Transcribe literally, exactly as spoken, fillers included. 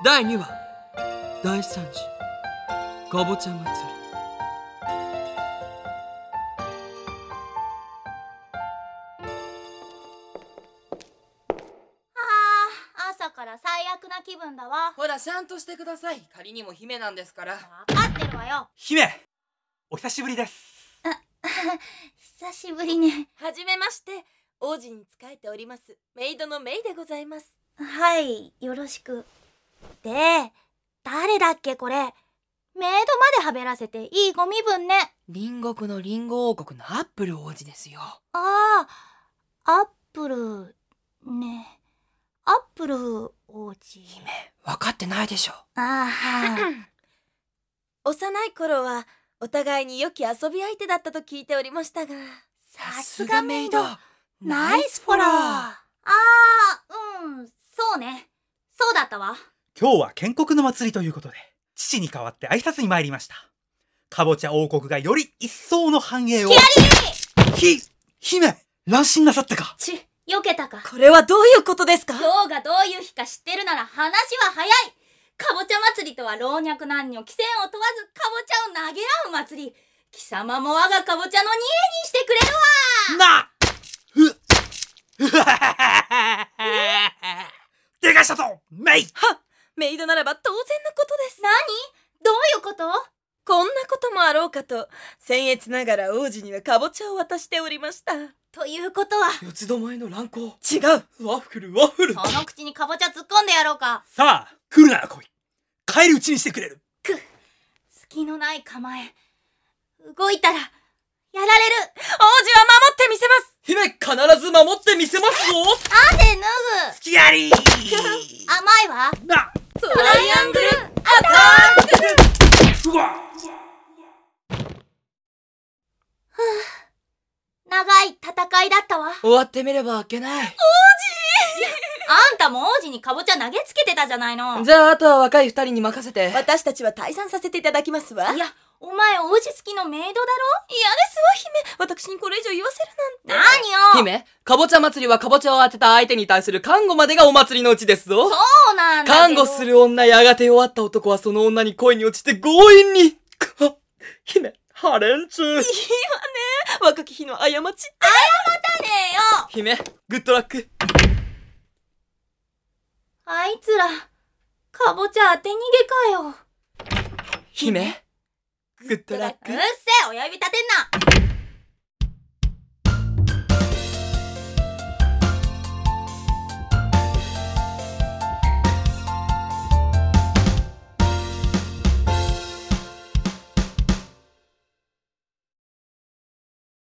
だいにわ大惨事かぼちゃ祭り。 あ朝から最悪な気分だわ。 ほら、ちゃんとしてください。仮にも姫なんですから。 分かってるわよ。 姫、お久しぶりです。 久しぶりね。 はじめまして、王子に仕えておりますメイドのメイでございます。 はい、よろしく。で、誰だっけこれ。メイドまではべらせていいご身分ね。 隣国のリンゴ王国のアップル王子ですよ。 ああ、アップルね。アップル王子。 姫、分かってないでしょ。 ああ幼い頃はお互いに良き遊び相手だったと聞いておりましたが。 さすがメイド。 ナイスフォロー。 ああ、うん、そうね。そうだったわ。 今日は建国の祭りということで、父に代わって挨拶に参りました。かぼちゃ王国がより一層の繁栄を。ひ、姫、乱心なさったか。 ち、避けたか。 これはどういうことですか？ 今日がどういう日か知ってるなら話は早い。かぼちゃ祭りとは老若男女、貴賤を問わずかぼちゃを投げ合う祭り。貴様も我がかぼちゃの煮えにしてくれるわ。 なふ、うわはははでかしたぞ、メイ。 はっ、メイドならば当然のことです。 何？どういうこと？ こんなこともあろうかと、僭越ながら王子にはかぼちゃを渡しておりました。 ということは四つどもえの乱行。 違う。 ワッフルワッフル。 その口にかぼちゃ突っ込んでやろうか。 さあ、来るなら来い。帰り討ちにしてくれる。 く、隙のない構え。動いたらやられる。 王子は守ってみせます。 姫、必ず守ってみせますぞ。 汗脱ぐ。 すきやりー甘いわ。 な、 トライアングルアタック。 うわ長い戦いだったわ。 終わってみればいけない。 あんたも王子にかぼちゃ投げつけてたじゃないの。 じゃあ、あとは若い二人に任せて。 私たちは退散させていただきますわ。 いや、お前王子好きのメイドだろ。 嫌ですわ姫。私にこれ以上言わせるなんて。 何よ。 姫、かぼちゃ祭りはかぼちゃを当てた相手に対する看護までがお祭りのうちですぞ。 そうなんだけど。 看護する女やがて弱った男はその女に恋に落ちて強引に。か姫、ハレンチ。 いいわね。若き日の過ちって。 謝ったねえよ。 姫、グッドラック。 あいつらかぼちゃ当て逃げかよ。 姫、グッドラック。 うっせえ、親指立てんな。